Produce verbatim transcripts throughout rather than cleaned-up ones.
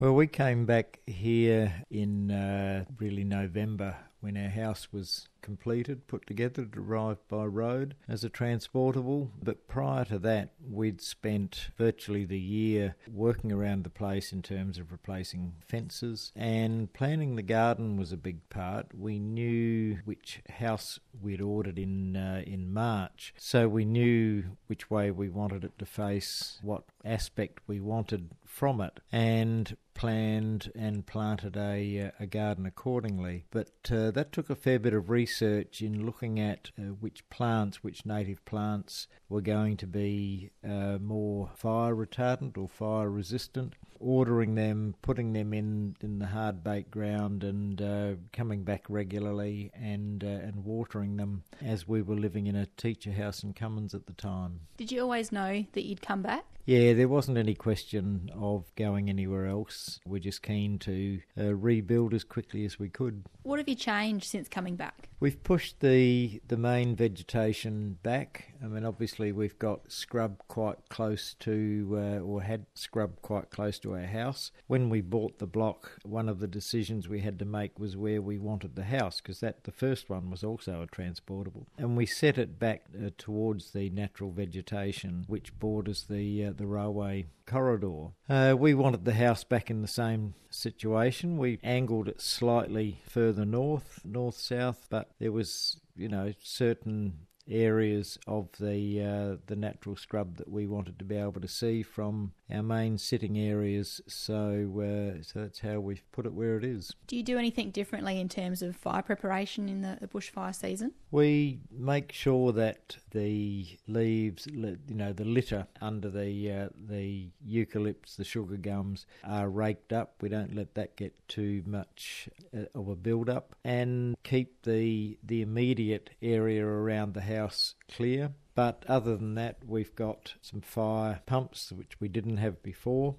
Well, we came back here in uh, really November when our house was completed, put together, it arrived by road as a transportable. But prior to that, we'd spent virtually the year working around the place in terms of replacing fences, and planning the garden was a big part. We knew which house we'd ordered in uh, in March, so we knew which way we wanted it to face, what aspect we wanted from it, and planned and planted a, a garden accordingly. But uh, that took a fair bit of research in looking at uh, which plants, which native plants were going to be uh, more fire retardant or fire resistant, ordering them, putting them in, in the hard baked ground, and uh, coming back regularly and uh, and watering them as we were living in a teacher house in Cummins at the time. Did you always know that you'd come back? Yeah, there wasn't any question of going anywhere else. We're just keen to uh, rebuild as quickly as we could. What have you changed since coming back? We've pushed the the main vegetation back. I mean, obviously we've got scrub quite close to, uh, or had scrub quite close to our house. When we bought the block, one of the decisions we had to make was where we wanted the house, because that the first one was also a transportable. And we set it back uh, towards the natural vegetation, which borders the uh, the railway corridor. Uh, we wanted the house back in the same situation. We angled it slightly further north, north-south, but there was, you know, certain areas of the uh, the natural scrub that we wanted to be able to see from our main sitting areas, so uh, so that's how we've put it where it is. Do you do anything differently in terms of fire preparation in the, the bushfire season? We make sure that the leaves, you know, the litter under the uh, the eucalypts, the sugar gums, are raked up. We don't let that get too much uh, of a build-up, and keep the the immediate area around the house clear. But other than that, we've got some fire pumps, which we didn't have before.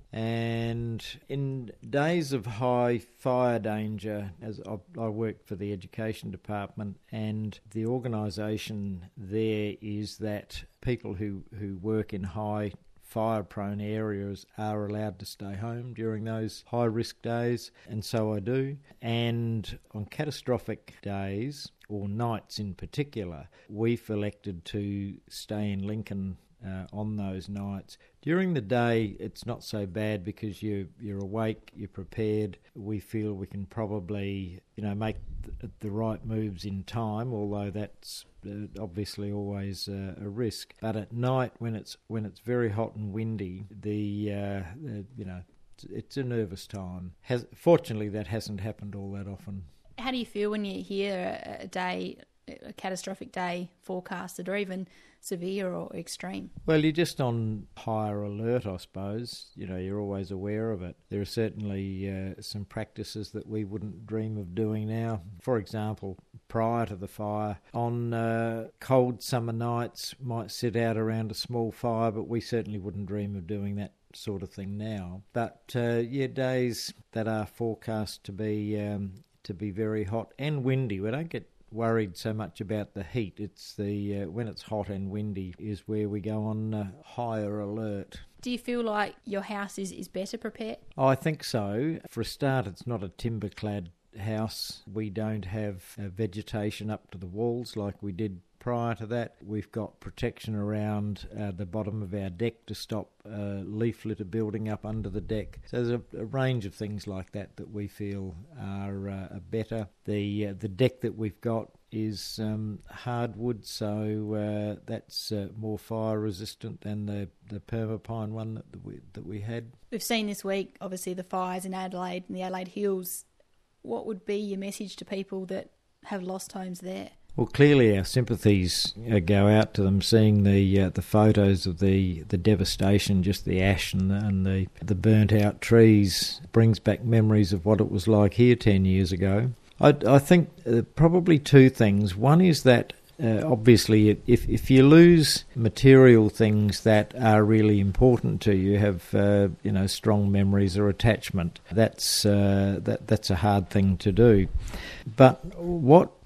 And in days of high fire danger, as I, I work for the education department, and the organisation there is that people who, who work in high fire-prone areas are allowed to stay home during those high-risk days, and so I do. And on catastrophic days, or nights in particular, we've elected to stay in Lincoln uh, on those nights. During the day, it's not so bad because you, you're awake, you're prepared. We feel we can probably, you know, make th- the right moves in time, although that's uh, obviously always uh, a risk. But at night, when it's when it's very hot and windy, the, uh, the you know, it's, it's a nervous time. Has, fortunately, that hasn't happened all that often. How do you feel when you hear a day, a catastrophic day forecasted, or even severe or extreme? Well, you're just on higher alert, I suppose. You know, you're always aware of it. There are certainly uh, some practices that we wouldn't dream of doing now. For example, prior to the fire, on uh, cold summer nights, might sit out around a small fire, but we certainly wouldn't dream of doing that sort of thing now. But uh, yeah, days that are forecast to be um, to be very hot and windy, we don't get worried so much about the heat. It's the uh, when it's hot and windy is where we go on uh, higher alert. Do you feel like your house is, is better prepared? Oh, I think so. For a start, it's not a timber-clad house. We don't have uh, vegetation up to the walls like we did prior to that. We've got protection around uh, the bottom of our deck to stop uh, leaf litter building up under the deck. So there's a, a range of things like that that we feel are uh, better. The uh, the deck that we've got is um, hardwood, so uh, that's uh, more fire resistant than the, the permapine one that, that we that we had. We've seen this week, obviously, the fires in Adelaide and the Adelaide Hills. What would be your message to people that have lost homes there? Well, clearly our sympathies uh, go out to them. Seeing the uh, the photos of the, the devastation, just the ash and the, and the the burnt out trees, brings back memories of what it was like here ten years ago. I, I think uh, probably two things. One is that uh, obviously if if you lose material things that are really important to you, have uh, you know strong memories or attachment, that's uh, that that's a hard thing to do. But what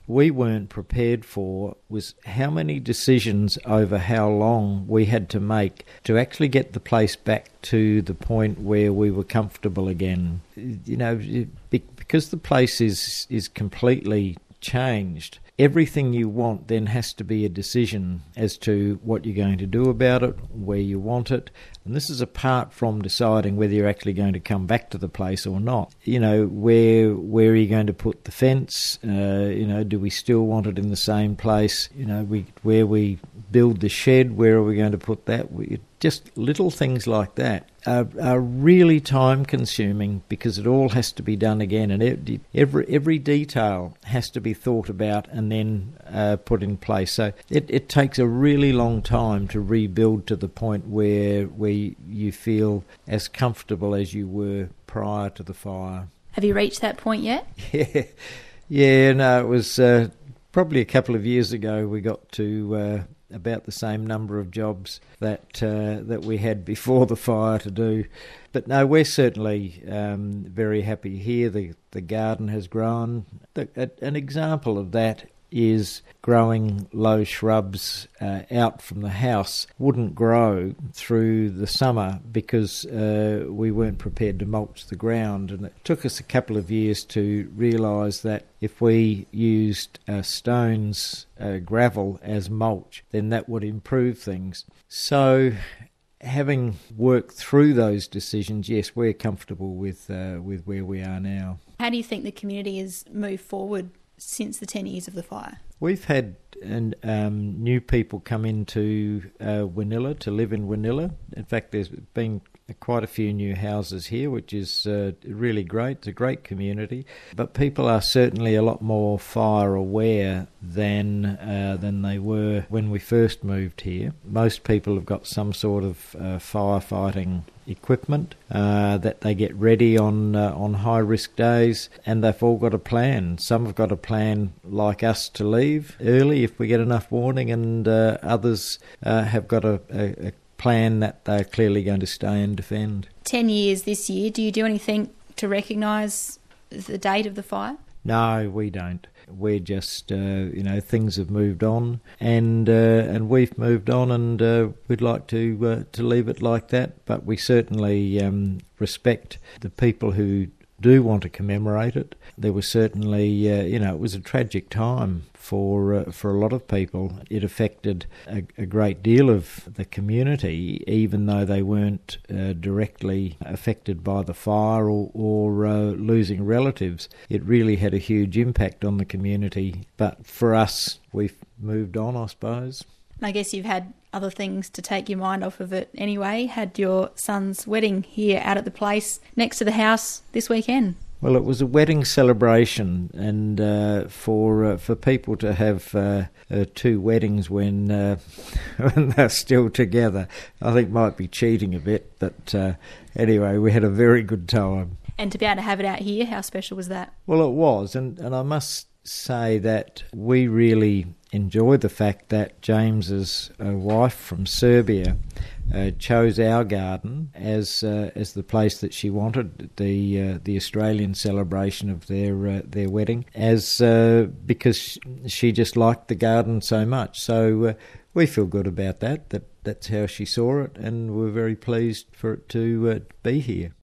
we weren't prepared for was how many decisions over how long we had to make to actually get the place back to the point where we were comfortable again. You know, because the place is is completely changed. Everything you want then has to be a decision as to what you're going to do about it, where you want it. And this is apart from deciding whether you're actually going to come back to the place or not. You know, where where are you going to put the fence? Uh, you know, do we still want it in the same place? You know, we where we build the shed, where are we going to put that? We, just little things like that are, are really time-consuming because it all has to be done again, and every every detail has to be thought about and then uh, put in place. So it, it takes a really long time to rebuild to the point where where you feel as comfortable as you were prior to the fire. Have you reached that point yet? Yeah, yeah. No, it was uh, probably a couple of years ago. We got to uh, about the same number of jobs that uh, that we had before the fire to do. But no, we're certainly um, very happy here. The the garden has grown. The, a, an example of that is growing low shrubs uh, out from the house wouldn't grow through the summer because uh, we weren't prepared to mulch the ground, and it took us a couple of years to realise that if we used uh, stones, uh, gravel as mulch, then that would improve things. So having worked through those decisions, yes, we're comfortable with uh, with where we are now. How do you think the community has moved forward since the ten years of the fire? We've had and um, new people come into uh, Winnilla to live in Winnilla. In fact, there's been quite a few new houses here, which is uh, really great. It's a great community, but people are certainly a lot more fire aware than uh, than they were when we first moved here. Most people have got some sort of uh, firefighting equipment uh, that they get ready on uh, on high risk days, and they've all got a plan. Some have got a plan like us to leave early if we get enough warning, and uh, others uh, have got a, a, a plan that they're clearly going to stay and defend. Ten years this year. Do you do anything to recognise the date of the fire? No, we don't. We're just, uh, you know, things have moved on, and uh, and we've moved on, and uh, we'd like to uh, to leave it like that. But we certainly um, respect the people who do want to commemorate it. There was certainly, uh, you know, it was a tragic time for uh, for a lot of people. It affected a, a great deal of the community, even though they weren't uh, directly affected by the fire or, or uh, losing relatives. It really had a huge impact on the community. But for us, we've moved on, I suppose. I guess you've had other things to take your mind off of it anyway. Had your son's wedding here out at the place next to the house this weekend. Well, it was a wedding celebration, and uh, for uh, for people to have uh, uh, two weddings when uh, when they're still together, I think might be cheating a bit. But uh, anyway, we had a very good time. And to be able to have it out here, how special was that? Well, it was, and, and I must say that we really enjoy the fact that James's uh, wife from Serbia uh, chose our garden as uh, as the place that she wanted, the uh, the Australian celebration of their uh, their wedding, as uh, because she just liked the garden so much. So uh, we feel good about that. That that's how she saw it, and we're very pleased for it to uh, be here.